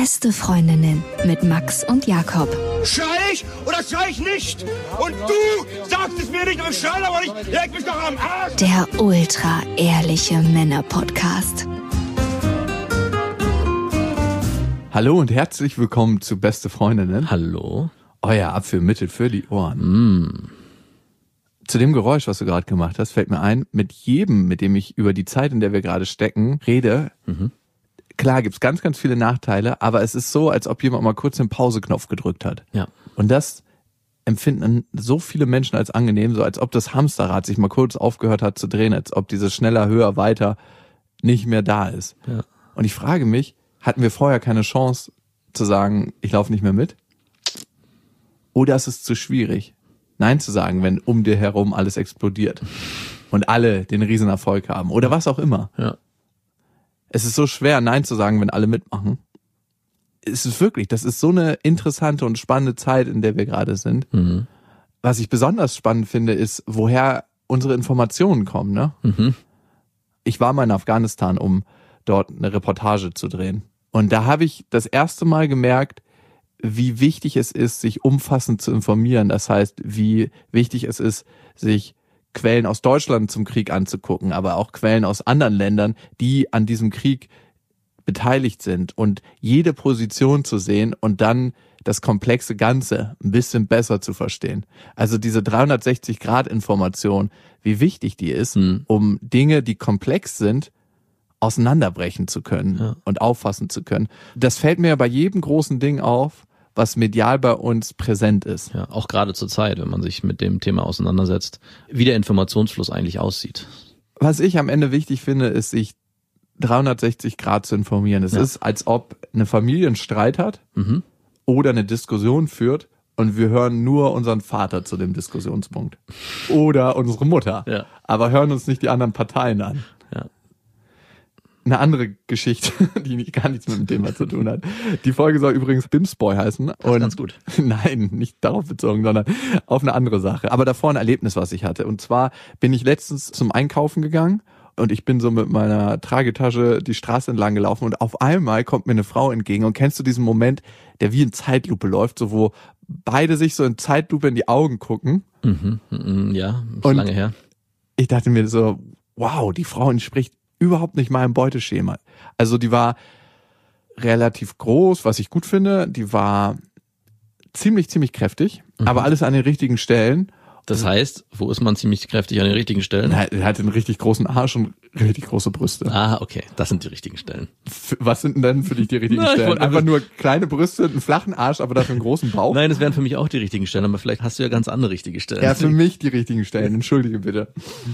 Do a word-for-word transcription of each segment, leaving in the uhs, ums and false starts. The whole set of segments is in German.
Beste Freundinnen mit Max und Jakob. Schrei ich oder schrei ich nicht? Und du sagst es mir nicht, aber ich schrei aber nicht. Leg mich doch am Arsch. Der ultra-ehrliche Männer-Podcast. Hallo und herzlich willkommen zu Beste Freundinnen. Hallo. Euer Abführmittel für die Ohren. Mm. Zu dem Geräusch, was du gerade gemacht hast, fällt mir ein, mit jedem, mit dem ich über die Zeit, in der wir gerade stecken, rede, mhm. Klar gibt's ganz, ganz viele Nachteile, aber es ist so, als ob jemand mal kurz den Pause-Knopf gedrückt hat. Ja. Und das empfinden so viele Menschen als angenehm, so als ob das Hamsterrad sich mal kurz aufgehört hat zu drehen, als ob dieses schneller, höher, weiter nicht mehr da ist. Ja. Und ich frage mich, hatten wir vorher keine Chance zu sagen, ich laufe nicht mehr mit? Oder ist es zu schwierig, Nein zu sagen, wenn um dir herum alles explodiert und alle den Riesenerfolg haben oder was auch immer? Ja. Es ist so schwer, Nein zu sagen, wenn alle mitmachen. Es ist wirklich, das ist so eine interessante und spannende Zeit, in der wir gerade sind. Mhm. Was ich besonders spannend finde, ist, woher unsere Informationen kommen. Ne? Mhm. Ich war mal in Afghanistan, um dort eine Reportage zu drehen. Und da habe ich das erste Mal gemerkt, wie wichtig es ist, sich umfassend zu informieren. Das heißt, wie wichtig es ist, sich Quellen aus Deutschland zum Krieg anzugucken, aber auch Quellen aus anderen Ländern, die an diesem Krieg beteiligt sind und jede Position zu sehen und dann das komplexe Ganze ein bisschen besser zu verstehen. Also diese dreihundertsechzig Grad Information, wie wichtig die ist, mhm. um Dinge, die komplex sind, auseinanderbrechen zu können ja. und auffassen zu können. Das fällt mir bei jedem großen Ding auf, was medial bei uns präsent ist. Ja, auch gerade zur Zeit, wenn man sich mit dem Thema auseinandersetzt, wie der Informationsfluss eigentlich aussieht. Was ich am Ende wichtig finde, ist, sich dreihundertsechzig Grad zu informieren. Es ja. ist, als ob eine Familie einen Streit hat mhm. oder eine Diskussion führt und wir hören nur unseren Vater zu dem Diskussionspunkt. Oder unsere Mutter. Ja. Aber hören uns nicht die anderen Parteien an. Ja. Eine andere Geschichte, die gar nichts mit dem Thema zu tun hat. Die Folge soll übrigens Bimsboy heißen. Das ist ganz gut. Nein, nicht darauf bezogen, sondern auf eine andere Sache. Aber davor ein Erlebnis, was ich hatte. Und zwar bin ich letztens zum Einkaufen gegangen und ich bin so mit meiner Tragetasche die Straße entlang gelaufen und auf einmal kommt mir eine Frau entgegen. Und kennst du diesen Moment, der wie in Zeitlupe läuft, so wo beide sich so in Zeitlupe in die Augen gucken? Mhm, ja, ist und lange her. Ich dachte mir so, wow, die Frau entspricht überhaupt nicht meinem Beuteschema. Also die war relativ groß, was ich gut finde. Die war ziemlich, ziemlich kräftig, mhm. aber alles an den richtigen Stellen. Das heißt, wo ist man ziemlich kräftig an den richtigen Stellen? Er hat einen richtig großen Arsch und richtig große Brüste. Ah, okay, das sind die richtigen Stellen. Was sind denn für dich die richtigen Na, Stellen? Einfach nur kleine Brüste, einen flachen Arsch, aber dafür einen großen Bauch? Nein, das wären für mich auch die richtigen Stellen, aber vielleicht hast du ja ganz andere richtige Stellen. Ja, für mich die richtigen Stellen, entschuldige bitte.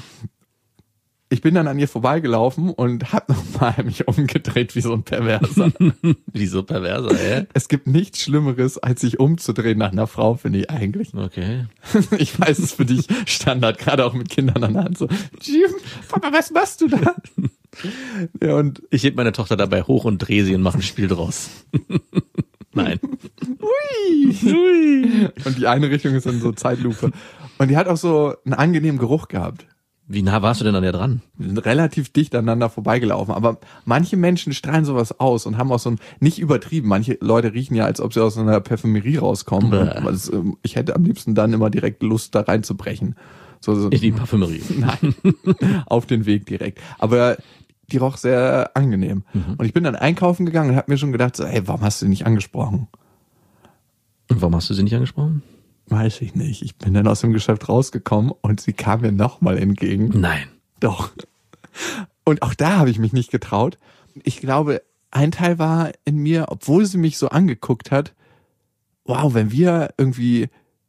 Ich bin dann an ihr vorbeigelaufen und hab nochmal mich umgedreht wie so ein Perverser. Wie so Perverser, hä? Es gibt nichts Schlimmeres, als sich umzudrehen nach einer Frau, finde ich eigentlich. Okay. Ich weiß, es ist für dich Standard, gerade auch mit Kindern an der Hand. So, Papa, was machst du da? Ja, und ich heb meine Tochter dabei hoch und drehe sie und mache ein Spiel draus. Nein. Ui. Ui. Und die eine Richtung ist dann so Zeitlupe. Und die hat auch so einen angenehmen Geruch gehabt. Wie nah warst du denn an der dran? Wir sind relativ dicht aneinander vorbeigelaufen, aber manche Menschen strahlen sowas aus und haben auch so ein, nicht übertrieben, manche Leute riechen ja, als ob sie aus einer Parfümerie rauskommen. Das, ich hätte am liebsten dann immer direkt Lust, da reinzubrechen. So, so, in die Parfümerie? Nein, auf den Weg direkt. Aber die roch sehr angenehm. Mhm. Und ich bin dann einkaufen gegangen und habe mir schon gedacht, so, hey, warum hast du sie nicht angesprochen? Und warum hast du sie nicht angesprochen? Weiß ich nicht. Ich bin dann aus dem Geschäft rausgekommen und sie kam mir nochmal entgegen. Nein. Doch. Und auch da habe ich mich nicht getraut. Ich glaube, ein Teil war in mir, obwohl sie mich so angeguckt hat, wow, wenn wir irgendwie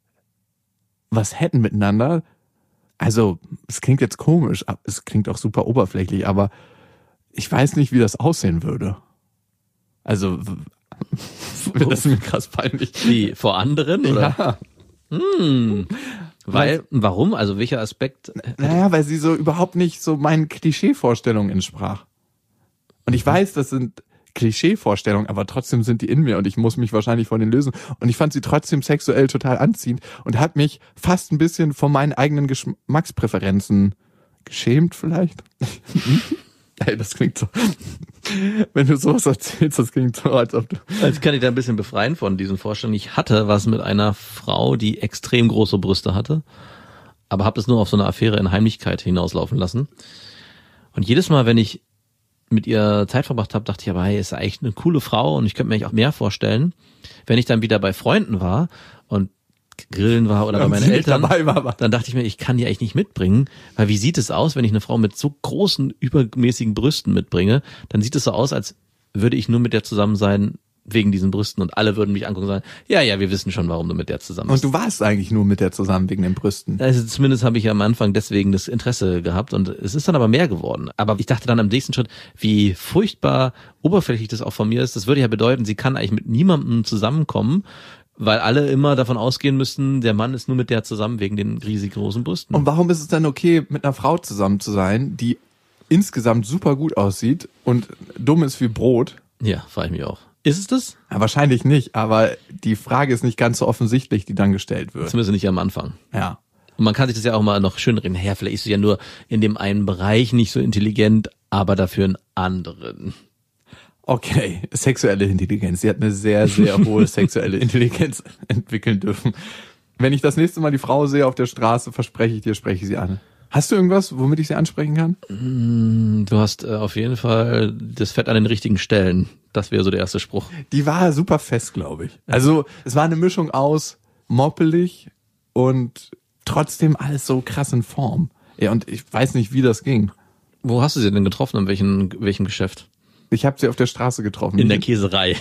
was hätten miteinander, also es klingt jetzt komisch, es klingt auch super oberflächlich, aber ich weiß nicht, wie das aussehen würde. Also wird das mir krass peinlich. Wie, vor anderen? Oder? Ja. Hm. Weil, warum? Also welcher Aspekt? Naja, weil sie so überhaupt nicht so meinen Klischeevorstellungen entsprach. Und ich weiß, das sind Klischeevorstellungen, aber trotzdem sind die in mir und ich muss mich wahrscheinlich von denen lösen. Und ich fand sie trotzdem sexuell total anziehend und hat mich fast ein bisschen von meinen eigenen Geschmackspräferenzen geschämt vielleicht. Ey, das klingt so, wenn du sowas erzählst, das klingt so, als ob du... Jetzt kann ich da ein bisschen befreien von diesen Vorstellungen. Ich hatte was mit einer Frau, die extrem große Brüste hatte, aber habe das nur auf so eine Affäre in Heimlichkeit hinauslaufen lassen. Und jedes Mal, wenn ich mit ihr Zeit verbracht habe, dachte ich, aber hey, ist eigentlich eine coole Frau und ich könnte mir eigentlich auch mehr vorstellen. Wenn ich dann wieder bei Freunden war und grillen war oder bei meinen Eltern, dabei war, dann dachte ich mir, ich kann die eigentlich nicht mitbringen, weil wie sieht es aus, wenn ich eine Frau mit so großen, übermäßigen Brüsten mitbringe? Dann sieht es so aus, als würde ich nur mit der zusammen sein wegen diesen Brüsten und alle würden mich angucken und sagen, ja, ja, wir wissen schon, warum du mit der zusammen bist. Und du warst eigentlich nur mit der zusammen wegen den Brüsten. Also zumindest habe ich ja am Anfang deswegen das Interesse gehabt und es ist dann aber mehr geworden. Aber ich dachte dann am nächsten Schritt, wie furchtbar oberflächlich das auch von mir ist. Das würde ja bedeuten, sie kann eigentlich mit niemandem zusammenkommen, weil alle immer davon ausgehen müssten, der Mann ist nur mit der zusammen wegen den riesig großen Brüsten. Und warum ist es dann okay, mit einer Frau zusammen zu sein, die insgesamt super gut aussieht und dumm ist wie Brot? Ja, frage ich mich auch. Ist es das? Ja, wahrscheinlich nicht, aber die Frage ist nicht ganz so offensichtlich, die dann gestellt wird. Zumindest nicht am Anfang. Ja. Und man kann sich das ja auch mal noch schön reden. Naja, vielleicht ist sie ja nur in dem einen Bereich nicht so intelligent, aber dafür in anderen. Okay, sexuelle Intelligenz. Sie hat eine sehr, sehr hohe sexuelle Intelligenz entwickeln dürfen. Wenn ich das nächste Mal die Frau sehe auf der Straße, verspreche ich dir, spreche ich sie an. Hast du irgendwas, womit ich sie ansprechen kann? Du hast äh, auf jeden Fall das Fett an den richtigen Stellen. Das wäre so der erste Spruch. Die war super fest, glaube ich. Also es war eine Mischung aus moppelig und trotzdem alles so krass in Form. Ja, und ich weiß nicht, wie das ging. Wo hast du sie denn getroffen? In welchem, welchem Geschäft? Ich habe sie auf der Straße getroffen. In der Käserei.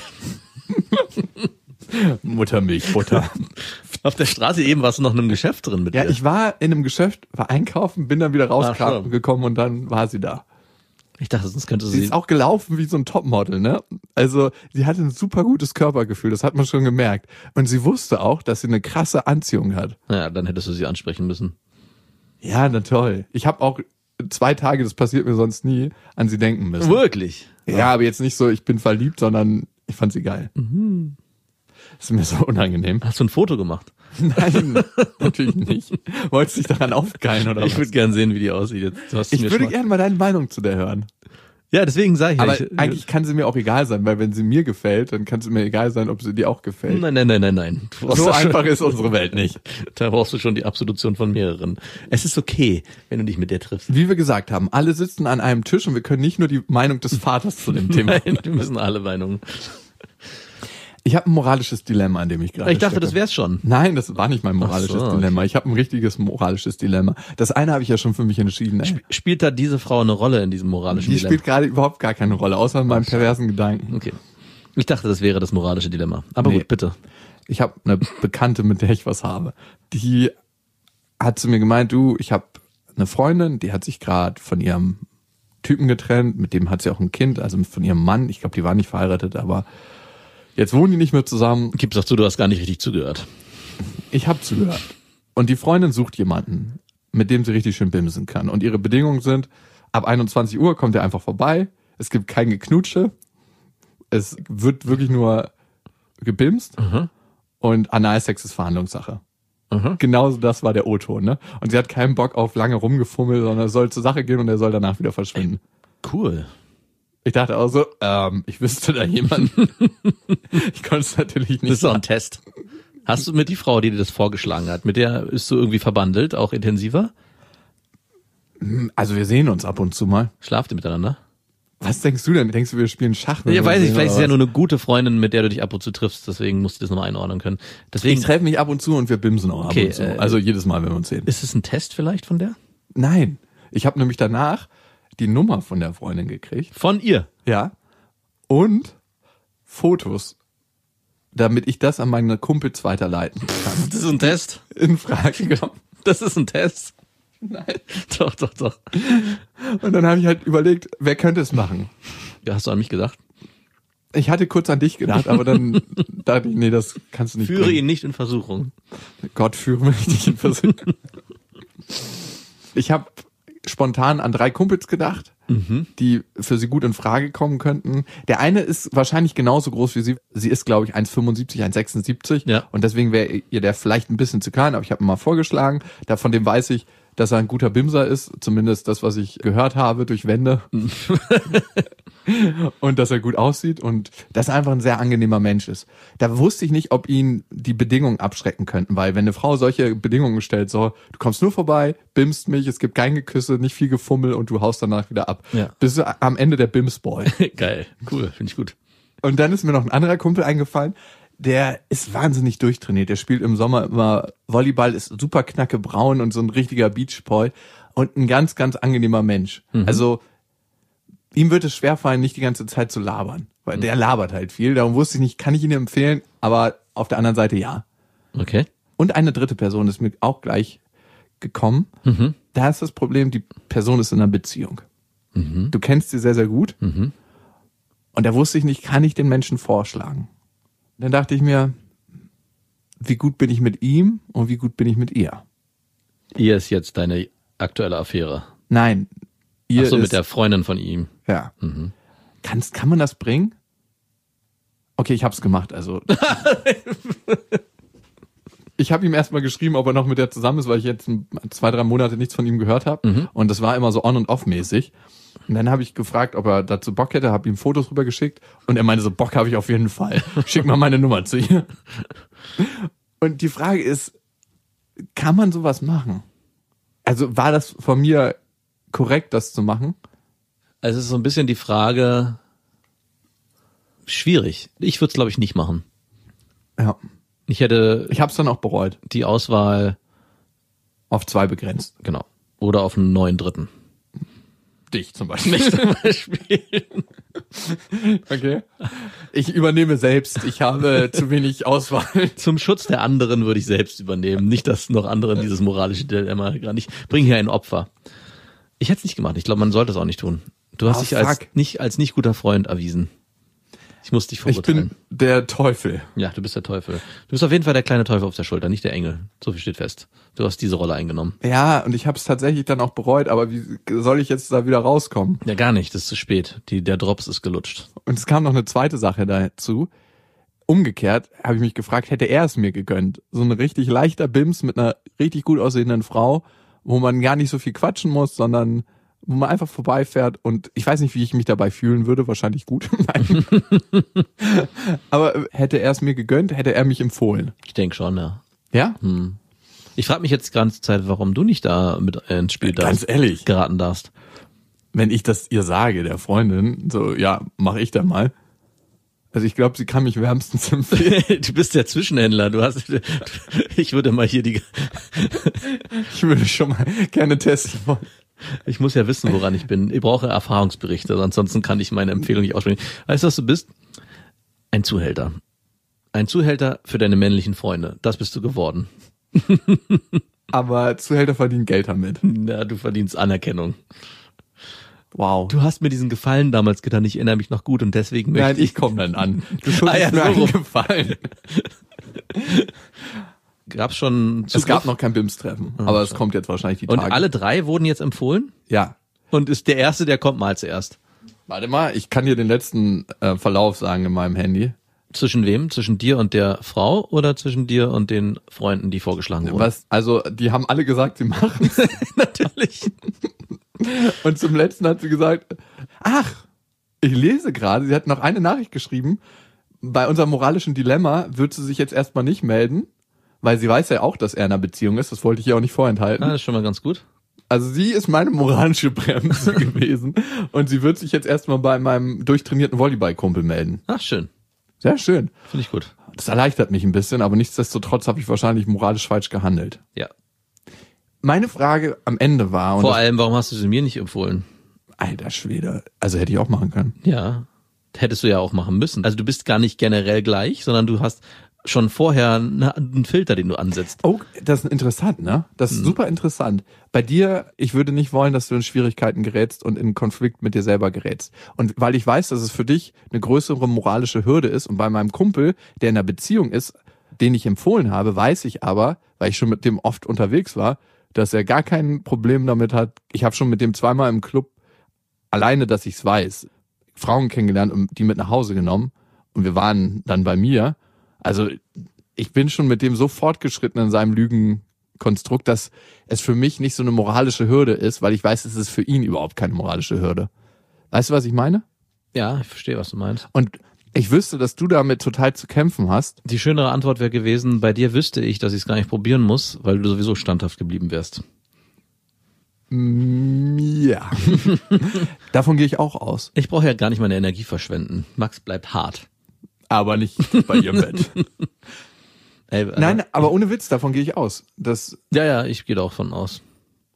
Muttermilch, Butter. Auf der Straße eben warst du noch in einem Geschäft drin mit Ja, dir. ich war in einem Geschäft, war einkaufen, bin dann wieder Ach, so. rausgekommen und dann war sie da. Ich dachte, sonst könnte Sie sie... ist auch gelaufen wie so ein Topmodel, ne? Also, sie hatte ein super gutes Körpergefühl, das hat man schon gemerkt. Und sie wusste auch, dass sie eine krasse Anziehung hat. Ja, dann hättest du sie ansprechen müssen. Ja, na toll. Ich habe auch zwei Tage, das passiert mir sonst nie, an sie denken müssen. Wirklich? Ja, aber jetzt nicht so, ich bin verliebt, sondern ich fand sie geil. Mhm. Das ist mir so unangenehm. Hast du ein Foto gemacht? Nein, natürlich nicht. Wolltest du dich daran aufgeilen oder Ich was? würde gern sehen, wie die aussieht. Jetzt, du hast es Ich mir würde schon mal- gerne mal deine Meinung zu der hören. Ja, deswegen sage ich Aber ja, ich, eigentlich kann sie mir auch egal sein, weil wenn sie mir gefällt, dann kann es mir egal sein, ob sie dir auch gefällt. Nein, nein, nein, nein, nein. Du brauchst So da schon- einfach ist unsere Welt nicht. Da brauchst du schon die Absolution von mehreren. Es ist okay, wenn du dich mit der triffst. Wie wir gesagt haben, alle sitzen an einem Tisch und wir können nicht nur die Meinung des Vaters zu dem Thema. Nein, wir müssen alle Meinungen. Ich habe ein moralisches Dilemma, an dem ich gerade Ich dachte, stecke. das wär's schon. Nein, das war nicht mein moralisches Ach so, okay. Dilemma. Ich habe ein richtiges moralisches Dilemma. Das eine habe ich ja schon für mich entschieden. Ey. Spielt da diese Frau eine Rolle in diesem moralischen Die Dilemma? spielt gerade überhaupt gar keine Rolle, außer in meinem perversen Gedanken. Okay. Ich dachte, das wäre das moralische Dilemma. Aber Nee. gut, bitte. Ich habe eine Bekannte, mit der ich was habe. Die hat zu mir gemeint, du, ich habe eine Freundin, die hat sich gerade von ihrem Typen getrennt, mit dem hat sie auch ein Kind, also von ihrem Mann. Ich glaube, die war nicht verheiratet, aber jetzt wohnen die nicht mehr zusammen. Gib's doch zu, du hast gar nicht richtig zugehört. Ich habe zugehört. Und die Freundin sucht jemanden, mit dem sie richtig schön bimsen kann. Und ihre Bedingungen sind, ab einundzwanzig Uhr kommt er einfach vorbei, es gibt kein Geknutsche, es wird wirklich nur gebimst Mhm. und Analsex ist Verhandlungssache. Mhm. Genauso das war der O-Ton, ne? Und sie hat keinen Bock auf lange rumgefummelt, sondern es soll zur Sache gehen und er soll danach wieder verschwinden. Cool. Ich dachte auch so, ähm, ich wüsste da jemanden. Ich konnte es natürlich Das nicht ist doch ein sagen. Test. Hast du mit die Frau, die dir das vorgeschlagen hat, mit der bist du irgendwie verbandelt, auch intensiver? Also wir sehen uns ab und zu mal. Schlaft ihr miteinander? Was denkst du denn? Denkst du, wir spielen Schach? wenn Ja, wir weiß uns ich, sehen, vielleicht ist es oder ja was? nur eine gute Freundin, mit der du dich ab und zu triffst, deswegen musst du das nochmal einordnen können. Deswegen, Ich treffe mich ab und zu und wir bimsen auch Okay, ab und zu. äh, Also jedes Mal, wenn wir uns sehen. ist es ein Test vielleicht von der? Nein. Ich habe nämlich danach die Nummer von der Freundin gekriegt. Von ihr? Ja. Und Fotos, damit ich das an meine Kumpels weiterleiten kann. Das ist ein Test. In Frage genommen. Das ist ein Test. Nein. Doch, doch, doch. Und dann habe ich halt überlegt, wer könnte es machen? Ja, hast du an mich gedacht? Ich hatte kurz an dich gedacht, aber dann dachte ich, nee, das kannst du nicht Führe bringen. ihn nicht in Versuchung. Gott führe mich nicht in Versuch. Ich habe spontan an drei Kumpels gedacht, Mhm. die für sie gut in Frage kommen könnten. Der eine ist wahrscheinlich genauso groß wie sie. Sie ist, glaube ich, eins Komma fünfundsiebzig, eins Komma sechsundsiebzig. Ja. Und deswegen wäre ihr der vielleicht ein bisschen zu klein, aber ich habe ihn mal vorgeschlagen. Da von dem weiß ich, dass er ein guter Bimser ist, zumindest das, was ich gehört habe durch Wände. Und dass er gut aussieht und dass er einfach ein sehr angenehmer Mensch ist. Da wusste ich nicht, ob ihn die Bedingungen abschrecken könnten, weil wenn eine Frau solche Bedingungen stellt, so, du kommst nur vorbei, bimst mich, es gibt kein Geküsse, nicht viel Gefummel und du haust danach wieder ab. Ja. Bist du am Ende der Bimsboy. Geil, cool, finde ich gut. Und dann ist mir noch ein anderer Kumpel eingefallen, der ist wahnsinnig durchtrainiert. Der spielt im Sommer immer Volleyball, ist super knackebraun und so ein richtiger Beachboy und ein ganz, ganz angenehmer Mensch. Mhm. Also ihm wird es schwerfallen, nicht die ganze Zeit zu labern, weil mhm. der labert halt viel. Darum wusste ich nicht, kann ich ihn empfehlen, aber auf der anderen Seite ja. Okay. Und eine dritte Person ist mir auch gleich gekommen. Mhm. Da ist das Problem, die Person ist in einer Beziehung. Mhm. Du kennst sie sehr, sehr gut. Mhm. Und da wusste ich nicht, kann ich den Menschen vorschlagen? Dann dachte ich mir, wie gut bin ich mit ihm und wie gut bin ich mit ihr? Ihr ist jetzt deine aktuelle Affäre? Nein. Ihr Ach so, ist, mit der Freundin von ihm. Ja. Mhm. Kannst, kann man das bringen? Okay, ich hab's gemacht, also. Ich habe ihm erstmal geschrieben, ob er noch mit der zusammen ist, weil ich jetzt zwei, drei Monate nichts von ihm gehört habe. Mhm. Und das war immer so on- und off-mäßig. Und dann habe ich gefragt, ob er dazu Bock hätte, habe ihm Fotos rübergeschickt. Und er meinte so, Bock habe ich auf jeden Fall. Schick mal meine Nummer zu ihr. Und die Frage ist, kann man sowas machen? Also war das von mir korrekt, das zu machen? Also es ist so ein bisschen die Frage, schwierig. Ich würde es, glaube ich, nicht machen. Ja. Ich hätte... Ich habe es dann auch bereut. Die Auswahl... Auf zwei begrenzt. Genau. Oder auf einen neuen Dritten. Dich zum Beispiel. Mich zum Beispiel. Okay. Ich übernehme selbst. Ich habe zu wenig Auswahl. Zum Schutz der anderen würde ich selbst übernehmen. Nicht, dass noch andere dieses moralische Dilemma gar nicht... Bring hier ein Opfer. Ich hätte es nicht gemacht. Ich glaube, man sollte es auch nicht tun. Du hast oh, dich als nicht, als nicht guter Freund erwiesen. Ich muss dich verurteilen. Ich bin der Teufel. Ja, du bist der Teufel. Du bist auf jeden Fall der kleine Teufel auf der Schulter, nicht der Engel. So viel steht fest. Du hast diese Rolle eingenommen. Ja, und ich habe es tatsächlich dann auch bereut, aber wie soll ich jetzt da wieder rauskommen? Ja, gar nicht. Das ist zu spät. Die, der Drops ist gelutscht. Und es kam noch eine zweite Sache dazu. Umgekehrt habe ich mich gefragt, hätte er es mir gegönnt? So ein richtig leichter Bims mit einer richtig gut aussehenden Frau, wo man gar nicht so viel quatschen muss, sondern wo man einfach vorbeifährt und ich weiß nicht, wie ich mich dabei fühlen würde, wahrscheinlich gut. Aber hätte er es mir gegönnt, hätte er mich empfohlen. Ich denke schon, ja. Ja? Hm. Ich frage mich jetzt die ganze Zeit, warum du nicht da mit ins Spiel Ganz darfst, ehrlich, geraten darfst. Wenn ich das ihr sage, der Freundin, so, ja, mach ich da mal. Also ich glaube, sie kann mich wärmstens empfehlen. Du bist der Zwischenhändler. Du hast, ich würde mal hier die. Ich würde schon mal gerne testen wollen. Ich muss ja wissen, woran ich bin. Ich brauche Erfahrungsberichte, ansonsten kann ich meine Empfehlung nicht aussprechen. Weißt du, was du bist? Ein Zuhälter. Ein Zuhälter für deine männlichen Freunde. Das bist du geworden. Aber Zuhälter verdienen Geld damit. Ja, du verdienst Anerkennung. Wow. Du hast mir diesen Gefallen damals getan, ich erinnere mich noch gut und deswegen möchte Nein, ich komme dann an. Du schuldest ah, ja, mir einen Gefallen. Gab's schon Zugriff? Es gab noch kein B I M S-Treffen, aber es kommt jetzt wahrscheinlich die Tage. Und alle drei wurden jetzt empfohlen? Ja. Und ist der Erste, der kommt mal zuerst? Warte mal, ich kann dir den letzten äh, Verlauf sagen in meinem Handy. Zwischen wem? Zwischen dir und der Frau oder zwischen dir und den Freunden, die vorgeschlagen wurden? Was? Also, die haben alle gesagt, sie machen es. Natürlich. Und zum letzten hat sie gesagt, ach, ich lese gerade, sie hat noch eine Nachricht geschrieben, bei unserem moralischen Dilemma wird sie sich jetzt erstmal nicht melden, weil sie weiß ja auch, dass er in einer Beziehung ist, das wollte ich ihr auch nicht vorenthalten. Ah, das ist schon mal ganz gut. Also sie ist meine moralische Bremse gewesen und sie wird sich jetzt erstmal bei meinem durchtrainierten Volleyballkumpel melden. Ach, schön. Sehr schön. Finde ich gut. Das erleichtert mich ein bisschen, aber nichtsdestotrotz habe ich wahrscheinlich moralisch falsch gehandelt. Ja. Meine Frage am Ende war... Und Vor allem, warum hast du sie mir nicht empfohlen? Alter Schwede. Also hätte ich auch machen können. Ja, hättest du ja auch machen müssen. Also du bist gar nicht generell gleich, sondern du hast schon vorher einen Filter, den du ansetzt. Oh, das ist interessant, ne? Das ist hm. super interessant. Bei dir, ich würde nicht wollen, dass du in Schwierigkeiten gerätst und in Konflikt mit dir selber gerätst. Und weil ich weiß, dass es für dich eine größere moralische Hürde ist und bei meinem Kumpel, der in einer Beziehung ist, den ich empfohlen habe, weiß ich aber, weil ich schon mit dem oft unterwegs war, dass er gar kein Problem damit hat. Ich habe schon mit dem zweimal im Club, alleine, dass ich es weiß, Frauen kennengelernt und die mit nach Hause genommen. Und wir waren dann bei mir. Also ich bin schon mit dem so fortgeschritten in seinem Lügen, Konstrukt, dass es für mich nicht so eine moralische Hürde ist, weil ich weiß, es ist für ihn überhaupt keine moralische Hürde. Weißt du, was ich meine? Ja, ich verstehe, was du meinst. Und ich wüsste, dass du damit total zu kämpfen hast. Die schönere Antwort wäre gewesen, bei dir wüsste ich, dass ich es gar nicht probieren muss, weil du sowieso standhaft geblieben wärst. Ja. Davon gehe ich auch aus. Ich brauche ja gar nicht meine Energie verschwenden. Max bleibt hart. Aber nicht bei ihrem Bett. Ey, also, Nein, aber ohne Witz, davon gehe ich aus. Das, ja, ja, ich gehe da auch von aus.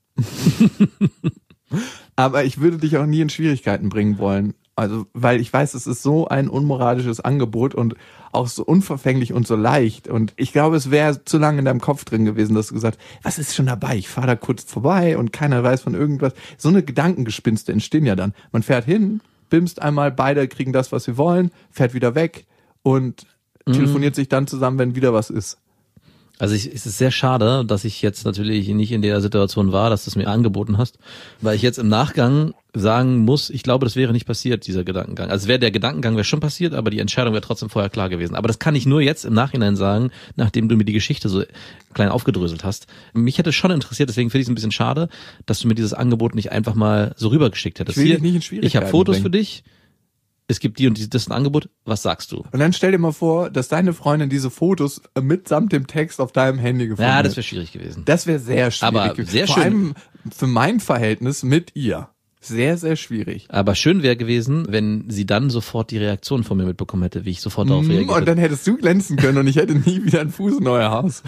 aber ich würde dich auch nie in Schwierigkeiten bringen wollen. Also, weil ich weiß, es ist so ein unmoralisches Angebot und auch so unverfänglich und so leicht. Und ich glaube, es wäre zu lange in deinem Kopf drin gewesen, dass du gesagt, was ist schon dabei? Ich fahre da kurz vorbei und keiner weiß von irgendwas. So eine Gedankengespinste entstehen ja dann. Man fährt hin, bimst einmal, beide kriegen das, was sie wollen, fährt wieder weg und telefoniert sich dann zusammen, wenn wieder was ist. Also ich, es ist sehr schade, dass ich jetzt natürlich nicht in der Situation war, dass du es mir angeboten hast, weil ich jetzt im Nachgang sagen muss, ich glaube, das wäre nicht passiert, dieser Gedankengang. Also wäre der Gedankengang wäre schon passiert, aber die Entscheidung wäre trotzdem vorher klar gewesen. Aber das kann ich nur jetzt im Nachhinein sagen, nachdem du mir die Geschichte so klein aufgedröselt hast. Mich hätte schon interessiert, deswegen finde ich es ein bisschen schade, dass du mir dieses Angebot nicht einfach mal so rübergeschickt hättest. Ich will Hier, dich nicht in Schwierigkeiten ich habe Fotos bringen. für dich. Es gibt die und die, das ist ein Angebot, was sagst du? Und dann stell dir mal vor, dass deine Freundin diese Fotos mitsamt dem Text auf deinem Handy gefunden Ja, hat. das wäre schwierig gewesen. Das wäre sehr schwierig. Aber gewesen. sehr Vor schön. allem für mein Verhältnis mit ihr. Sehr, sehr schwierig. Aber schön wäre gewesen, wenn sie dann sofort die Reaktion von mir mitbekommen hätte, wie ich sofort darauf reagiert Und dann hättest du glänzen können und ich hätte nie wieder einen Fuß in euer Haus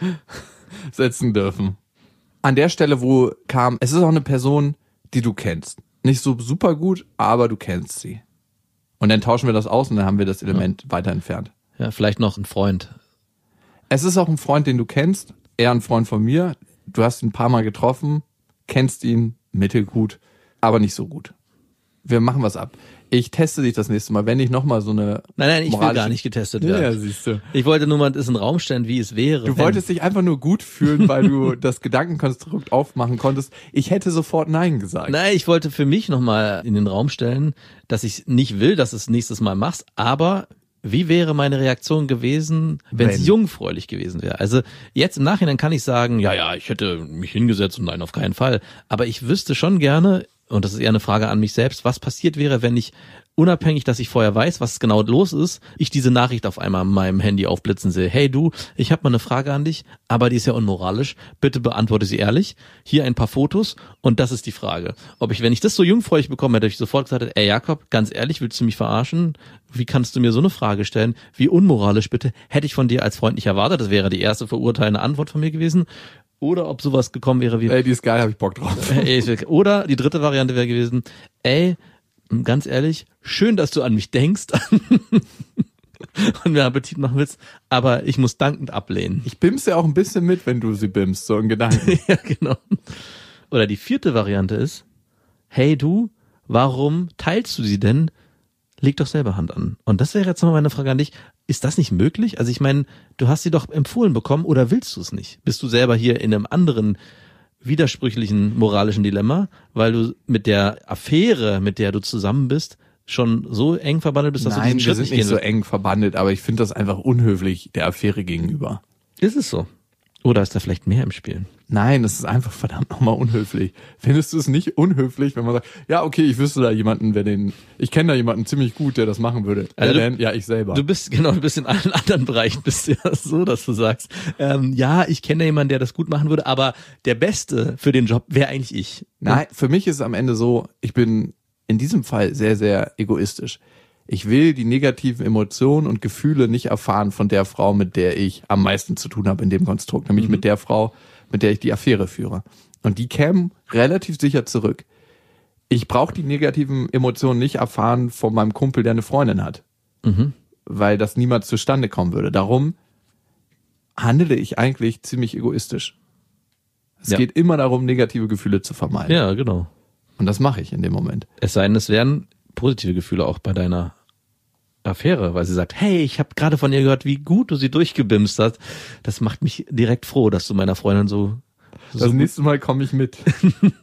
setzen dürfen. An der Stelle, wo kam, es ist auch eine Person, die du kennst. Nicht so super gut, aber du kennst sie. Und dann tauschen wir das aus und dann haben wir das Element ja. weiter entfernt. Ja, vielleicht noch ein Freund. Es ist auch ein Freund, den du kennst. Er ein Freund von mir. Du hast ihn ein paar Mal getroffen, kennst ihn mittelgut, aber nicht so gut. Wir machen was ab. Ich teste dich das nächste Mal, wenn ich nochmal so eine Nein, nein, ich will moralische... gar nicht getestet werden. Ja, siehst du. Ich wollte nur mal das in den Raum stellen, wie es wäre. Du wenn... wolltest dich einfach nur gut fühlen, weil du das Gedankenkonstrukt aufmachen konntest. Ich hätte sofort Nein gesagt. Nein, ich wollte für mich nochmal in den Raum stellen, dass ich nicht will, dass du es nächstes Mal machst, aber wie wäre meine Reaktion gewesen, wenn es jungfräulich gewesen wäre? Also jetzt im Nachhinein kann ich sagen, ja, ja, ich hätte mich hingesetzt und nein, auf keinen Fall. Aber ich wüsste schon gerne, und das ist eher eine Frage an mich selbst, was passiert wäre, wenn ich, unabhängig, dass ich vorher weiß, was genau los ist, ich diese Nachricht auf einmal an meinem Handy aufblitzen sehe. Hey du, ich habe mal eine Frage an dich, aber die ist ja unmoralisch. Bitte beantworte sie ehrlich. Hier ein paar Fotos und das ist die Frage. Ob ich, wenn ich das so jungfräulich bekomme, hätte ich sofort gesagt, ey Jakob, ganz ehrlich, willst du mich verarschen? Wie kannst du mir so eine Frage stellen? Wie unmoralisch bitte? Hätte ich von dir als Freund nicht erwartet. Das wäre die erste verurteilende Antwort von mir gewesen. Oder ob sowas gekommen wäre wie... Ey, die ist geil, hab ich Bock drauf. Oder die dritte Variante wäre gewesen, ey, ganz ehrlich, schön, dass du an mich denkst und mir Appetit machen willst, aber ich muss dankend ablehnen. Ich bimse ja auch ein bisschen mit, wenn du sie bimst, so in Gedanken. Ja, genau. Oder die vierte Variante ist, hey du, warum teilst du sie denn? Leg doch selber Hand an. Und das wäre jetzt nochmal meine Frage an dich. Ist das nicht möglich? Also ich meine, du hast sie doch empfohlen bekommen oder willst du es nicht? Bist du selber hier in einem anderen widersprüchlichen moralischen Dilemma, weil du mit der Affäre, mit der du zusammen bist, schon so eng verbandelt bist, dass Nein, du diesen Schritt wir sind nicht nicht gehen so willst? eng verbandelt, aber ich finde das einfach unhöflich der Affäre gegenüber. Ist es so? Oder ist da vielleicht mehr im Spiel? Nein, es ist einfach verdammt nochmal unhöflich. Findest du es nicht unhöflich, wenn man sagt, ja, okay, ich wüsste da jemanden, wer den, ich kenne da jemanden ziemlich gut, der das machen würde. Also Wer du- denn? Ja, ich selber. Du bist, genau, du bist in allen anderen Bereichen bist ja so, dass du sagst, ähm, ja, ich kenne jemanden, der das gut machen würde, aber der Beste für den Job wäre eigentlich ich. Nein, für mich ist es am Ende so, ich bin in diesem Fall sehr, sehr egoistisch. Ich will die negativen Emotionen und Gefühle nicht erfahren von der Frau, mit der ich am meisten zu tun habe in dem Konstrukt, nämlich Mhm. mit der Frau, mit der ich die Affäre führe. Und die kämen relativ sicher zurück. Ich brauche die negativen Emotionen nicht erfahren von meinem Kumpel, der eine Freundin hat, Mhm. weil das niemals zustande kommen würde. Darum handele ich eigentlich ziemlich egoistisch. Es Ja. geht immer darum, negative Gefühle zu vermeiden. Ja, genau. Und das mache ich in dem Moment. Es sei denn, es wären positive Gefühle auch bei deiner Affäre, weil sie sagt, hey, ich habe gerade von ihr gehört, wie gut du sie durchgebimst hast. Das macht mich direkt froh, dass du meiner Freundin so, so Das gut- nächste Mal komme ich mit.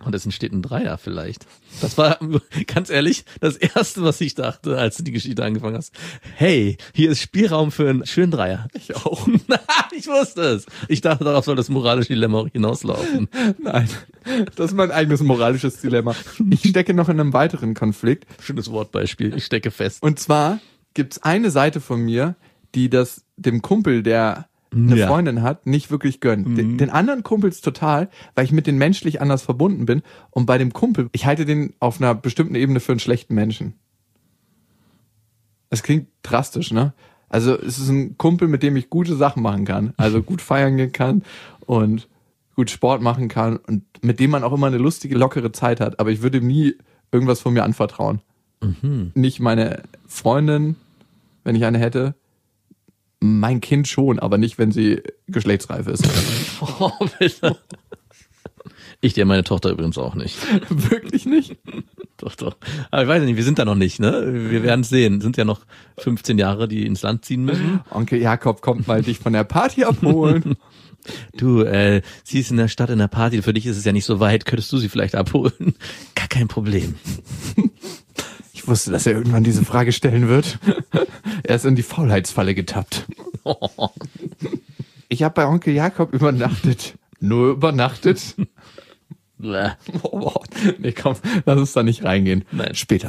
Und es entsteht ein Dreier vielleicht. Das war, ganz ehrlich, das Erste, was ich dachte, als du die Geschichte angefangen hast. Hey, hier ist Spielraum für einen schönen Dreier. Ich auch. Ich wusste es. Ich dachte, darauf soll das moralische Dilemma auch hinauslaufen. Nein, das ist mein eigenes moralisches Dilemma. Ich stecke noch in einem weiteren Konflikt. Schönes Wortbeispiel. Ich stecke fest. Und zwar gibt's eine Seite von mir, die das dem Kumpel, der eine ja. Freundin hat, nicht wirklich gönnt. Mhm. Den, den anderen Kumpels total, weil ich mit denen menschlich anders verbunden bin. Und bei dem Kumpel, ich halte den auf einer bestimmten Ebene für einen schlechten Menschen. Das klingt drastisch, ne? Also es ist ein Kumpel, mit dem ich gute Sachen machen kann. Also gut feiern gehen kann und gut Sport machen kann und mit dem man auch immer eine lustige, lockere Zeit hat. Aber ich würde ihm nie irgendwas von mir anvertrauen. Mhm. Nicht meine Freundin, wenn ich eine hätte. Mein Kind schon, aber nicht, wenn sie geschlechtsreif ist. Oh, bitte. Ich dir meine Tochter übrigens auch nicht. Wirklich nicht? Doch, doch. Aber ich weiß nicht, wir sind da noch nicht, ne? Wir werden es sehen. Sind ja noch fünfzehn Jahre, die ins Land ziehen müssen. Onkel Jakob kommt mal dich von der Party abholen. Du, äh, sie ist in der Stadt in der Party. Für dich ist es ja nicht so weit. Könntest du sie vielleicht abholen? Gar kein Problem. Ich wusste, dass er irgendwann diese Frage stellen wird. Er ist in die Faulheitsfalle getappt. Ich habe bei Onkel Jakob übernachtet. Nur übernachtet. Oh, nee, komm, lass uns da nicht reingehen. Nein. Später.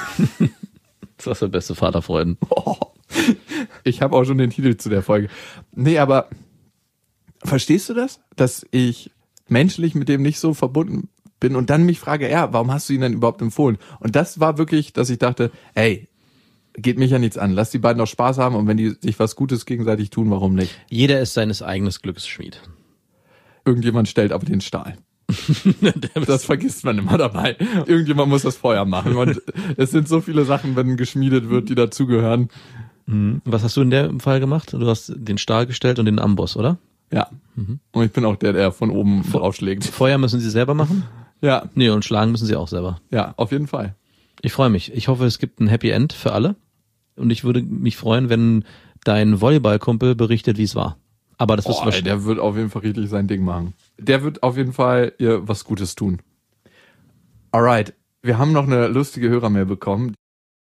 Das ist der beste Vaterfreuden. Oh, ich habe auch schon den Titel zu der Folge. Nee, aber verstehst du das? Dass ich menschlich mit dem nicht so verbunden bin und dann mich frage, ja, warum hast du ihn denn überhaupt empfohlen? Und das war wirklich, dass ich dachte, ey, geht mich ja nichts an. Lass die beiden doch Spaß haben und wenn die sich was Gutes gegenseitig tun, warum nicht? Jeder ist seines eigenen Glückes Schmied. Irgendjemand stellt aber den Stahl. Das vergisst man immer dabei. Irgendjemand muss das Feuer machen und es sind so viele Sachen, wenn geschmiedet wird, die dazugehören. Mhm. Was hast du in dem Fall gemacht? Du hast den Stahl gestellt und den Amboss, oder? Ja. Mhm. Und ich bin auch der, der von oben draufschlägt. Feuer müssen sie selber machen? Ja. Nee, und schlagen müssen sie auch selber. Ja, auf jeden Fall. Ich freue mich. Ich hoffe, es gibt ein Happy End für alle. Und ich würde mich freuen, wenn dein Volleyballkumpel berichtet, wie es war. Aber das oh, ey, der wird auf jeden Fall richtig sein Ding machen. Der wird auf jeden Fall ihr was Gutes tun. Alright, wir haben noch eine lustige Hörermail bekommen.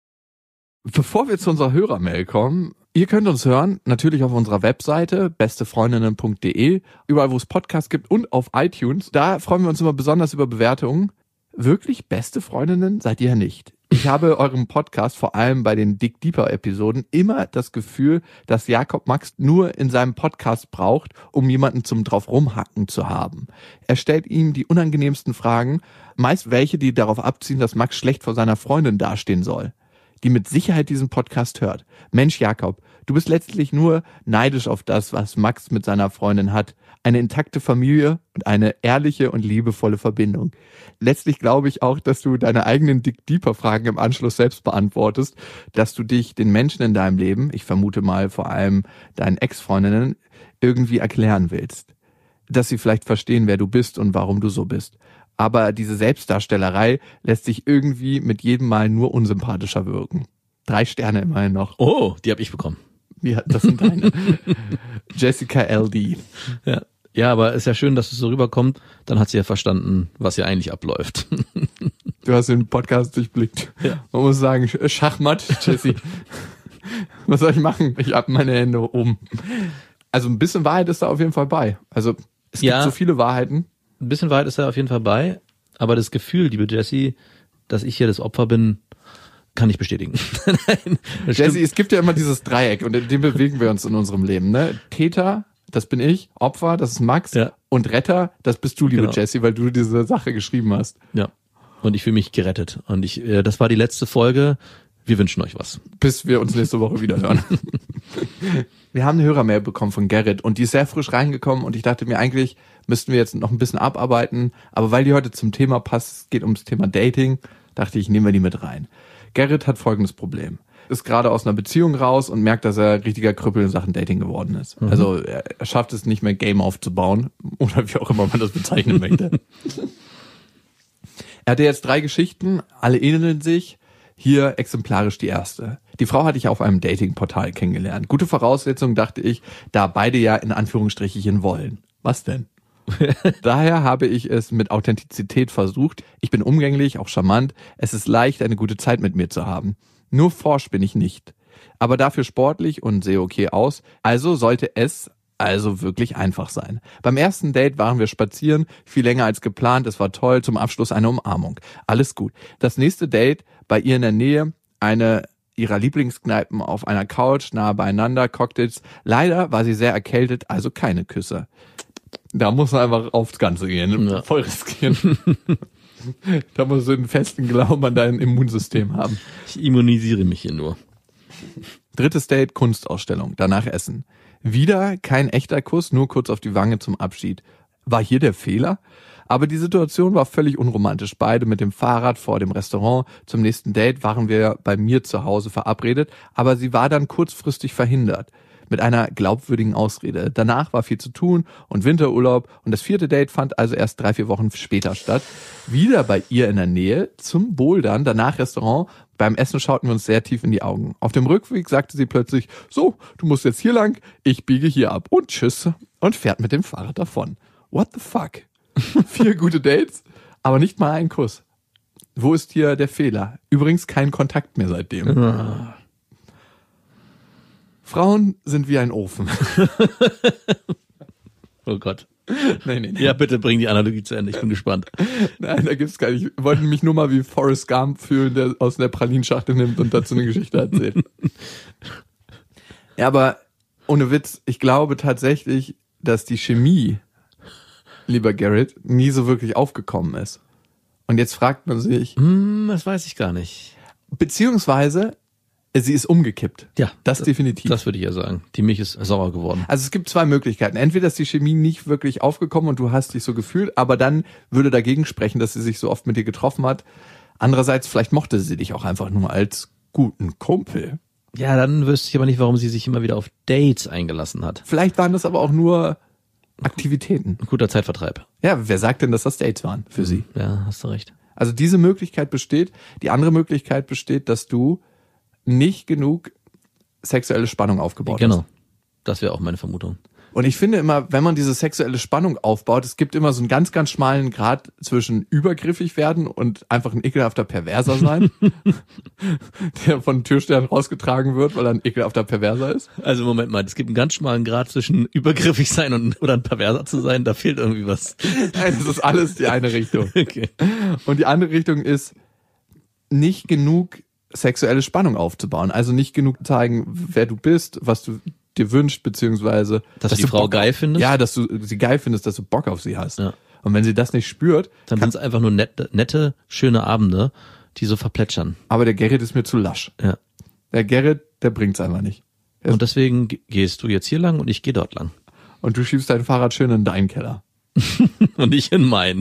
Bevor wir zu unserer Hörermail kommen, ihr könnt uns hören, natürlich auf unserer Webseite bestefreundinnen punkt de, überall wo es Podcasts gibt und auf iTunes. Da freuen wir uns immer besonders über Bewertungen. Wirklich beste Freundinnen seid ihr ja nicht. Ich habe eurem Podcast, vor allem bei den Dig Deeper Episoden, immer das Gefühl, dass Jakob Max nur in seinem Podcast braucht, um jemanden zum drauf rumhacken zu haben. Er stellt ihm die unangenehmsten Fragen, meist welche, die darauf abziehen, dass Max schlecht vor seiner Freundin dastehen soll, die mit Sicherheit diesen Podcast hört. Mensch, Jakob, du bist letztlich nur neidisch auf das, was Max mit seiner Freundin hat. Eine intakte Familie und eine ehrliche und liebevolle Verbindung. Letztlich glaube ich auch, dass du deine eigenen Dig Deeper Fragen im Anschluss selbst beantwortest, dass du dich den Menschen in deinem Leben, ich vermute mal vor allem deinen Ex-Freundinnen, irgendwie erklären willst. Dass sie vielleicht verstehen, wer du bist und warum du so bist. Aber diese Selbstdarstellerei lässt sich irgendwie mit jedem Mal nur unsympathischer wirken. Drei Sterne immerhin noch. Oh, die habe ich bekommen. Ja, das sind deine. Jessica L D. Ja. Ja, aber ist ja schön, dass es so rüberkommt. Dann hat sie ja verstanden, was hier eigentlich abläuft. Du hast den Podcast durchblickt. Ja. Man muss sagen, Schachmatt, Jessie. Was soll ich machen? Ich hab meine Hände oben. Also ein bisschen Wahrheit ist da auf jeden Fall bei. Also es ja, gibt so viele Wahrheiten. Ein bisschen Wahrheit ist da auf jeden Fall bei. Aber das Gefühl, liebe Jessie, dass ich hier das Opfer bin, kann ich bestätigen. Nein, Jessie, es gibt ja immer dieses Dreieck und in dem bewegen wir uns in unserem Leben. Ne? Täter, das bin ich, Opfer, das ist Max ja. und Retter, das bist du, liebe genau. Jessie, weil du diese Sache geschrieben hast. Ja, und ich fühle mich gerettet. Und ich, äh, das war die letzte Folge. Wir wünschen euch was. Bis wir uns nächste Woche wieder hören. Wir haben eine Hörermail bekommen von Gerrit und die ist sehr frisch reingekommen und ich dachte mir, eigentlich müssten wir jetzt noch ein bisschen abarbeiten, aber weil die heute zum Thema passt, es geht ums Thema Dating, dachte ich, nehmen wir die mit rein. Gerrit hat folgendes Problem. Ist gerade aus einer Beziehung raus und merkt, dass er richtiger Krüppel in Sachen Dating geworden ist. Mhm. Also er, er schafft es nicht mehr, Game aufzubauen oder wie auch immer man das bezeichnen möchte. Er hatte jetzt drei Geschichten, alle ähneln sich. Hier exemplarisch die erste. Die Frau hatte ich auf einem Datingportal kennengelernt. Gute Voraussetzung, dachte ich, da beide ja in Anführungsstrichen wollen. Was denn? Daher habe ich es mit Authentizität versucht. Ich bin umgänglich, auch charmant. Es ist leicht, eine gute Zeit mit mir zu haben. Nur forsch bin ich nicht. Aber dafür sportlich und sehe okay aus. Also sollte es also wirklich einfach sein. Beim ersten Date waren wir spazieren, viel länger als geplant. Es war toll. Zum Abschluss eine Umarmung. Alles gut. Das nächste Date bei ihr in der Nähe, eine ihrer Lieblingskneipen auf einer Couch, nahe beieinander, Cocktails. Leider war sie sehr erkältet, also keine Küsse. Da muss man einfach aufs Ganze gehen, ja. Voll riskieren. Da musst du einen festen Glauben an dein Immunsystem haben. Ich immunisiere mich hier nur. Drittes Date, Kunstausstellung, danach Essen. Wieder kein echter Kuss, nur kurz auf die Wange zum Abschied. War hier der Fehler? Aber die Situation war völlig unromantisch. Beide mit dem Fahrrad vor dem Restaurant. Zum nächsten Date waren wir bei mir zu Hause verabredet, aber sie war dann kurzfristig verhindert. Mit einer glaubwürdigen Ausrede. Danach war viel zu tun und Winterurlaub und das vierte Date fand also erst drei, vier Wochen später statt. Wieder bei ihr in der Nähe zum Bouldern, danach Restaurant. Beim Essen schauten wir uns sehr tief in die Augen. Auf dem Rückweg sagte sie plötzlich, so, du musst jetzt hier lang, ich biege hier ab und tschüss und fährt mit dem Fahrrad davon. What the fuck? Vier gute Dates, aber nicht mal ein Kuss. Wo ist hier der Fehler? Übrigens kein Kontakt mehr seitdem. Ah. Frauen sind wie ein Ofen. Oh Gott. Nein, nein, nein. Ja, bitte bring die Analogie zu Ende, ich bin gespannt. Nein, da gibt's gar nicht. Ich wollte mich nur mal wie Forrest Gump fühlen, der aus der Pralinschachtel nimmt und dazu eine Geschichte erzählt. Ja, aber ohne Witz, ich glaube tatsächlich, dass die Chemie, lieber Garrett, nie so wirklich aufgekommen ist. Und jetzt fragt man sich... Hm, das weiß ich gar nicht. Beziehungsweise... Sie ist umgekippt. Ja. Das, das definitiv. Das würde ich ja sagen. Die Milch ist sauer geworden. Also es gibt zwei Möglichkeiten. Entweder ist die Chemie nicht wirklich aufgekommen und du hast dich so gefühlt, aber dann würde dagegen sprechen, dass sie sich so oft mit dir getroffen hat. Andererseits, vielleicht mochte sie dich auch einfach nur als guten Kumpel. Ja, dann wüsste ich aber nicht, warum sie sich immer wieder auf Dates eingelassen hat. Vielleicht waren das aber auch nur Aktivitäten. Ein guter Zeitvertreib. Ja, wer sagt denn, dass das Dates waren für sie? Ja, hast du recht. Also diese Möglichkeit besteht. Die andere Möglichkeit besteht, dass du nicht genug sexuelle Spannung aufgebaut genau. hast. Genau, das wäre auch meine Vermutung. Und ich finde immer, wenn man diese sexuelle Spannung aufbaut, es gibt immer so einen ganz, ganz schmalen Grad zwischen übergriffig werden und einfach ein ekelhafter Perverser sein, der von Türstern rausgetragen wird, weil er ein ekelhafter Perverser ist. Also Moment mal, es gibt einen ganz schmalen Grad zwischen übergriffig sein und oder ein Perverser zu sein, da fehlt irgendwie was. Nein, das ist alles die eine Richtung. Okay. Und die andere Richtung ist, nicht genug sexuelle Spannung aufzubauen. Also nicht genug zeigen, wer du bist, was du dir wünschst, beziehungsweise... Dass, dass du die Frau Bock geil findest? Ja, dass du sie geil findest, dass du Bock auf sie hast. Ja. Und wenn sie das nicht spürt... Dann sind es einfach nur nette, nette, schöne Abende, die so verplätschern. Aber der Gerrit ist mir zu lasch. Ja. Der Gerrit, der bringt's einfach nicht. Der und deswegen gehst du jetzt hier lang und ich gehe dort lang. Und du schiebst dein Fahrrad schön in deinen Keller. Und ich in meinen.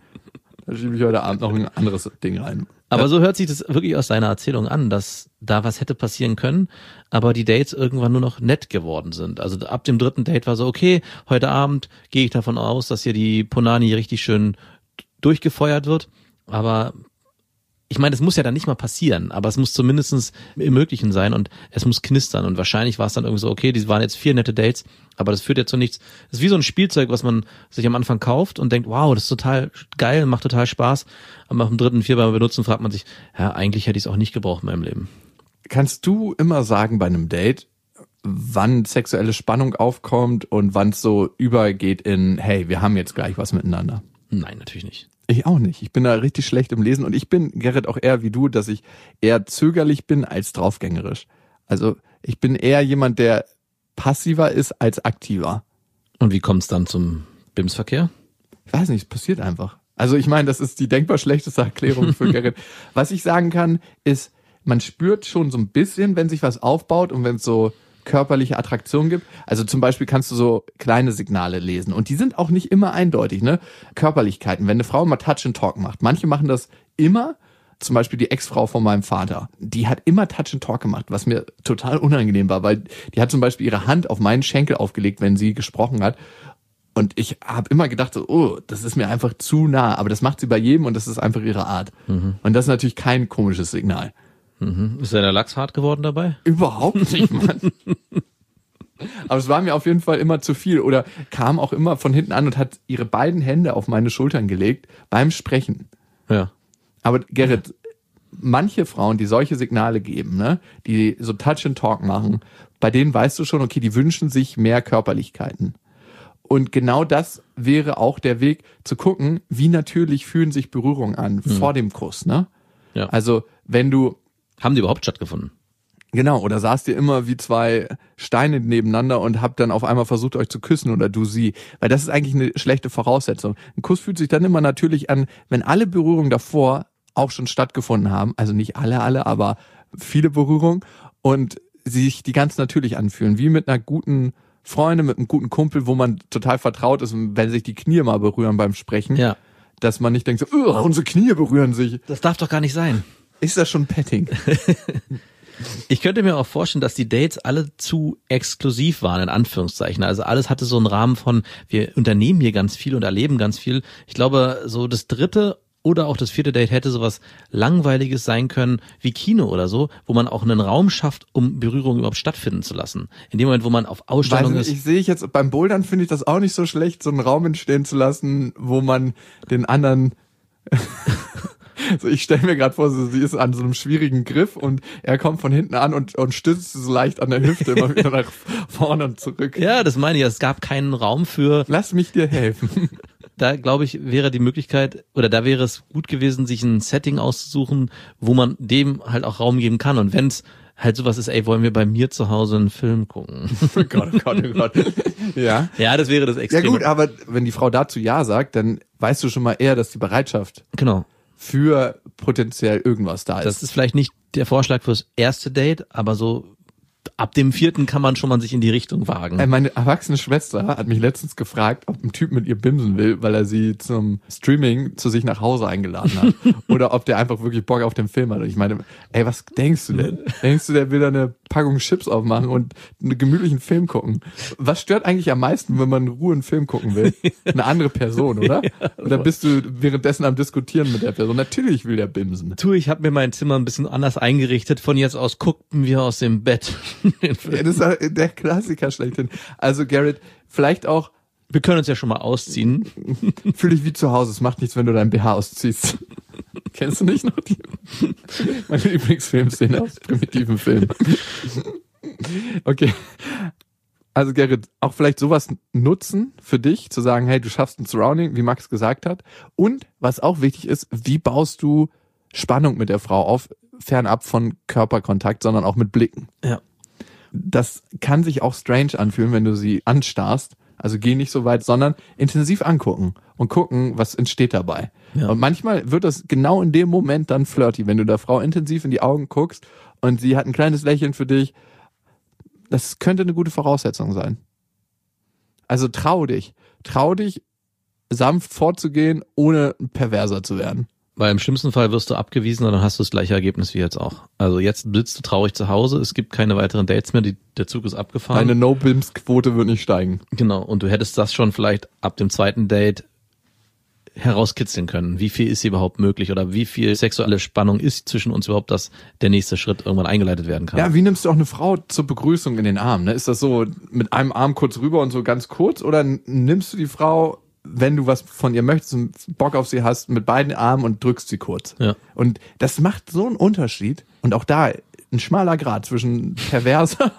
Da schiebe ich heute Abend noch ein anderes Ding rein. Aber so hört sich das wirklich aus deiner Erzählung an, dass da was hätte passieren können, aber die Dates irgendwann nur noch nett geworden sind. Also ab dem dritten Date war so, okay, heute Abend gehe ich davon aus, dass hier die Punani richtig schön durchgefeuert wird. Aber ich meine, es muss ja dann nicht mal passieren, aber es muss zumindest im Möglichen sein und es muss knistern. Und wahrscheinlich war es dann irgendwie so, okay, die waren jetzt vier nette Dates, aber das führt ja zu nichts. Das ist wie so ein Spielzeug, was man sich am Anfang kauft und denkt, wow, das ist total geil, macht total Spaß. Aber nach dem dritten, vierten Mal benutzen fragt man sich, ja, eigentlich hätte ich es auch nicht gebraucht in meinem Leben. Kannst du immer sagen bei einem Date, wann sexuelle Spannung aufkommt und wann es so übergeht in, hey, wir haben jetzt gleich was miteinander? Nein, natürlich nicht. Ich auch nicht. Ich bin da richtig schlecht im Lesen und ich bin, Gerrit, auch eher wie du, dass ich eher zögerlich bin als draufgängerisch. Also ich bin eher jemand, der passiver ist als aktiver. Und wie kommt es dann zum Bimsverkehr? Ich weiß nicht, es passiert einfach. Also ich meine, das ist die denkbar schlechteste Erklärung für Gerrit. Was ich sagen kann, ist, man spürt schon so ein bisschen, wenn sich was aufbaut und wenn es so körperliche Attraktion gibt. Also zum Beispiel kannst du so kleine Signale lesen und die sind auch nicht immer eindeutig, ne? Körperlichkeiten, wenn eine Frau mal Touch and Talk macht. Manche machen das immer, zum Beispiel die Ex-Frau von meinem Vater. Die hat immer Touch and Talk gemacht, was mir total unangenehm war, weil die hat zum Beispiel ihre Hand auf meinen Schenkel aufgelegt, wenn sie gesprochen hat. Und ich habe immer gedacht, so, oh, das ist mir einfach zu nah. Aber das macht sie bei jedem und das ist einfach ihre Art. Mhm. Und das ist natürlich kein komisches Signal. Mhm. Ist dein Lachs hart geworden dabei? Überhaupt nicht, Mann. Aber es war mir auf jeden Fall immer zu viel oder kam auch immer von hinten an und hat ihre beiden Hände auf meine Schultern gelegt beim Sprechen. Ja. Aber Gerrit, manche Frauen, die solche Signale geben, ne, die so Touch and Talk machen, bei denen weißt du schon, okay, die wünschen sich mehr Körperlichkeiten. Und genau das wäre auch der Weg zu gucken, wie natürlich fühlen sich Berührungen an mhm. vor dem Kuss, ne? Ja. Also, wenn du... Haben die überhaupt stattgefunden? Genau, oder saßt ihr immer wie zwei Steine nebeneinander und habt dann auf einmal versucht, euch zu küssen oder du sie. Weil das ist eigentlich eine schlechte Voraussetzung. Ein Kuss fühlt sich dann immer natürlich an, wenn alle Berührungen davor auch schon stattgefunden haben. Also nicht alle, alle, aber viele Berührungen und sich die ganz natürlich anfühlen. Wie mit einer guten Freundin, mit einem guten Kumpel, wo man total vertraut ist, wenn sich die Knie mal berühren beim Sprechen. Ja. Dass man nicht denkt so, unsere Knie berühren sich. Das darf doch gar nicht sein. Ist das schon Petting? Ich könnte mir auch vorstellen, dass die Dates alle zu exklusiv waren, in Anführungszeichen. Also alles hatte so einen Rahmen von, wir unternehmen hier ganz viel und erleben ganz viel. Ich glaube, so das dritte oder auch das vierte Date hätte sowas Langweiliges sein können wie Kino oder so, wo man auch einen Raum schafft, um Berührung überhaupt stattfinden zu lassen. In dem Moment, wo man auf Ausstellung Weiß ist. nicht, ich sehe ich jetzt beim Bouldern finde ich das auch nicht so schlecht, so einen Raum entstehen zu lassen, wo man den anderen so, ich stelle mir gerade vor, so, sie ist an so einem schwierigen Griff und er kommt von hinten an und, und stützt so leicht an der Hüfte immer wieder nach vorne und zurück. Ja, das meine ich. Es gab keinen Raum für... Lass mich dir helfen. Da, glaube ich, wäre die Möglichkeit, oder da wäre es gut gewesen, sich ein Setting auszusuchen, wo man dem halt auch Raum geben kann. Und wenn es halt sowas ist, ey, wollen wir bei mir zu Hause einen Film gucken? Oh Gott, oh Gott, oh Gott. Ja. Ja, das wäre das Extreme. Ja gut, aber wenn die Frau dazu Ja sagt, dann weißt du schon mal eher, dass die Bereitschaft genau. für potenziell irgendwas da ist. Das ist vielleicht nicht der Vorschlag fürs erste Date, aber so ab dem vierten kann man schon mal sich in die Richtung wagen. Meine erwachsene Schwester hat mich letztens gefragt, ob ein Typ mit ihr bimsen will, weil er sie zum Streaming zu sich nach Hause eingeladen hat. Oder ob der einfach wirklich Bock auf den Film hat. Und ich meine, ey, was denkst du denn? Denkst du, der will da eine Packung Chips aufmachen und einen gemütlichen Film gucken? Was stört eigentlich am meisten, wenn man in Ruhe einen Film gucken will? Eine andere Person, oder? Oder bist du währenddessen am Diskutieren mit der Person? Natürlich will der bimsen. Tu, ich habe mir mein Zimmer ein bisschen anders eingerichtet. Von jetzt aus guckten wir aus dem Bett. Ja, das ist der Klassiker schlechthin. Also Garrett, vielleicht auch... Wir können uns ja schon mal ausziehen. Fühl dich wie zu Hause. Es macht nichts, wenn du dein B H ausziehst. Kennst du nicht noch die? Meine Lieblingsfilmszene aus primitiven Filmen. Okay. Also Gerrit, auch vielleicht sowas nutzen für dich, zu sagen, hey, du schaffst ein Surrounding, wie Max gesagt hat. Und was auch wichtig ist, wie baust du Spannung mit der Frau auf, fernab von Körperkontakt, sondern auch mit Blicken. Ja. Das kann sich auch strange anfühlen, wenn du sie anstarrst. Also geh nicht so weit, sondern intensiv angucken und gucken, was entsteht dabei. Ja. Und manchmal wird das genau in dem Moment dann flirty, wenn du der Frau intensiv in die Augen guckst und sie hat ein kleines Lächeln für dich. Das könnte eine gute Voraussetzung sein. Also trau dich. Trau dich, sanft vorzugehen, ohne ein Perverser zu werden. Weil im schlimmsten Fall wirst du abgewiesen und dann hast du das gleiche Ergebnis wie jetzt auch. Also jetzt sitzt du traurig zu Hause, es gibt keine weiteren Dates mehr, die, der Zug ist abgefahren. Deine No-Bims-Quote wird nicht steigen. Genau, und du hättest das schon vielleicht ab dem zweiten Date herauskitzeln können. Wie viel ist hier überhaupt möglich oder wie viel sexuelle Spannung ist zwischen uns überhaupt, dass der nächste Schritt irgendwann eingeleitet werden kann? Ja, wie nimmst du auch eine Frau zur Begrüßung in den Arm? Ne? Ist das so mit einem Arm kurz rüber und so ganz kurz oder nimmst du die Frau, wenn du was von ihr möchtest und Bock auf sie hast, mit beiden Armen und drückst sie kurz. Ja. Und das macht so einen Unterschied. Und auch da ein schmaler Grad zwischen perverser,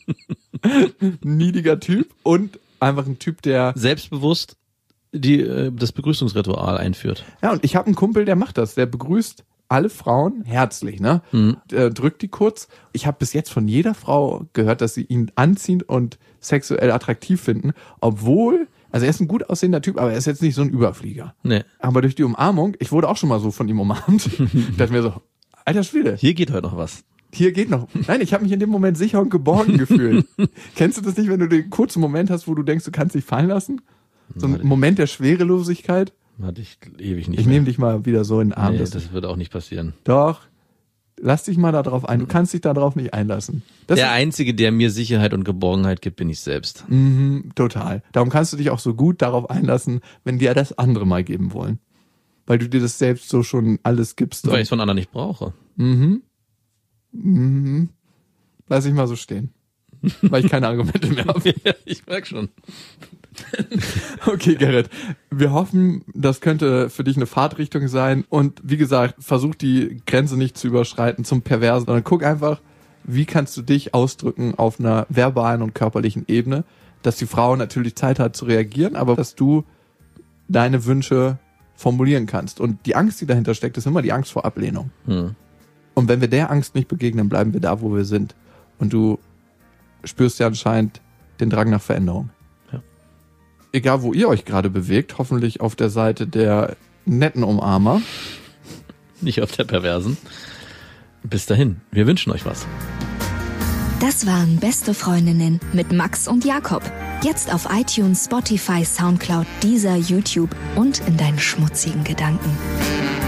niediger Typ und einfach ein Typ, der selbstbewusst die äh, das Begrüßungsritual einführt. Ja, und ich habe einen Kumpel, der macht das. Der begrüßt alle Frauen herzlich, ne? Mhm. Der drückt die kurz. Ich habe bis jetzt von jeder Frau gehört, dass sie ihn anziehend und sexuell attraktiv finden, obwohl... Also er ist ein gut aussehender Typ, aber er ist jetzt nicht so ein Überflieger. Nee. Aber durch die Umarmung, ich wurde auch schon mal so von ihm umarmt, ich dachte mir so, alter Schwede. Hier geht heute noch was. Hier geht noch. Nein, ich habe mich in dem Moment sicher und geborgen gefühlt. Kennst du das nicht, wenn du den kurzen Moment hast, wo du denkst, du kannst dich fallen lassen? So ein Moment der Schwerelosigkeit? Hatte ich ewig nicht Ich nehme dich mal wieder so in den Arm. Nee, das, das wird auch nicht passieren. Doch. Lass dich mal da drauf ein. Du kannst dich da drauf nicht einlassen. Das der Einzige, der mir Sicherheit und Geborgenheit gibt, bin ich selbst. Mhm, total. Darum kannst du dich auch so gut darauf einlassen, wenn dir das andere mal geben wollen. Weil du dir das selbst so schon alles gibst. Weil ich es von anderen nicht brauche. Mhm. Mhm. Lass ich mal so stehen. weil ich keine Argumente mehr habe. Ja, ich merk schon. Okay, Gerrit. Wir hoffen, das könnte für dich eine Fahrtrichtung sein. Und wie gesagt, versuch die Grenze nicht zu überschreiten zum Perversen, sondern guck einfach, wie kannst du dich ausdrücken auf einer verbalen und körperlichen Ebene, dass die Frau natürlich Zeit hat zu reagieren, aber dass du deine Wünsche formulieren kannst. Und die Angst, die dahinter steckt, ist immer die Angst vor Ablehnung. Hm. Und wenn wir der Angst nicht begegnen, bleiben wir da, wo wir sind. Und du spürst ja anscheinend den Drang nach Veränderung. Ja. Egal, wo ihr euch gerade bewegt, hoffentlich auf der Seite der netten Umarmer. Nicht auf der perversen. Bis dahin, wir wünschen euch was. Das waren Beste Freundinnen mit Max und Jakob. Jetzt auf iTunes, Spotify, Soundcloud, Deezer, YouTube und in deinen schmutzigen Gedanken.